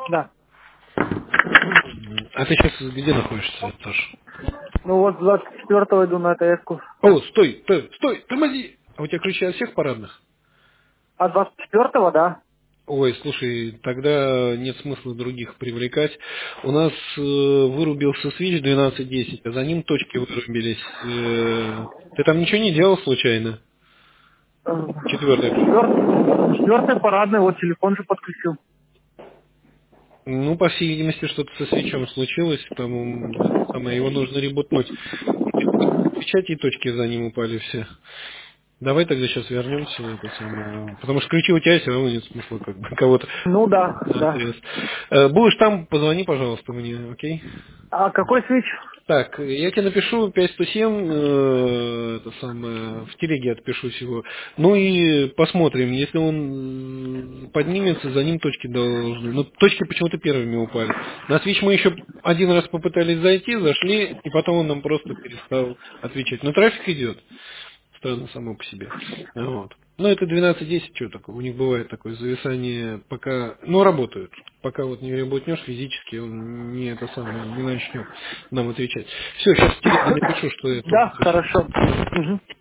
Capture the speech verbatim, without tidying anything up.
Да. А ты сейчас где находишься, Саш? Ну вот с двадцать четвёртого иду на ТС-ку. О, стой, стой, стой, тормози! А у тебя ключи от всех парадных? А двадцать четвёртого, да. Ой, слушай, тогда нет смысла других привлекать. У нас э, вырубился свич двенадцать десять, а за ним точки вырубились. Э, ты там ничего не делал случайно? Четвертый. Четвертый, четвертый парадный, вот телефон же подключил. Ну, по всей видимости, что-то со свечом случилось, там это самое, его нужно ребутнуть. Печати и точки за ним упали все. Давай тогда сейчас вернемся на это самое. Потому что ключи у тебя все равно нет смысла как бы кого-то Ну да, на да. АТС. Э, Будешь там, позвони, пожалуйста, мне, окей? А какой свич? Так, я тебе напишу пять сто семь, э, это самое, в телеге отпишу всего. Ну и посмотрим, если он м, поднимется, за ним точки должны. Ну, точки почему-то первыми упали. На свич мы еще один раз попытались зайти, зашли, и потом он нам просто перестал отвечать. Но трафик идет. Странно само по себе. Вот. Ну, это двенадцать десять, что такое, у них бывает такое зависание, пока, ну, работают. Пока вот не работнешь физически, он не это самое, не начнет нам отвечать. Все, сейчас в телеге напишу, что это Да, хорошо. случилось. Мгм.